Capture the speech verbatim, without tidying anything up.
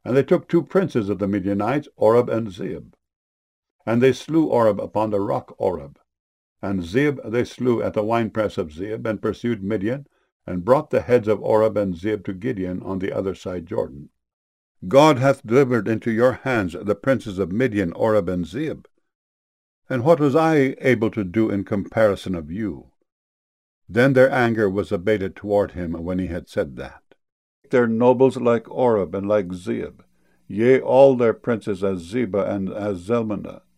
And they took two princes of the Midianites, Oreb and Zeeb. And they slew Oreb upon the rock Oreb. And Zeeb they slew at the winepress of Zeeb, and pursued Midian, and brought the heads of Oreb and Zeeb to Gideon on the other side Jordan. God hath delivered into your hands the princes of Midian, Oreb, and Zeeb. And what was I able to do in comparison of you? Then their anger was abated toward him when he had said that. Their nobles like Oreb and like Zeeb, yea, all their princes as Zebah and as Zalmunna,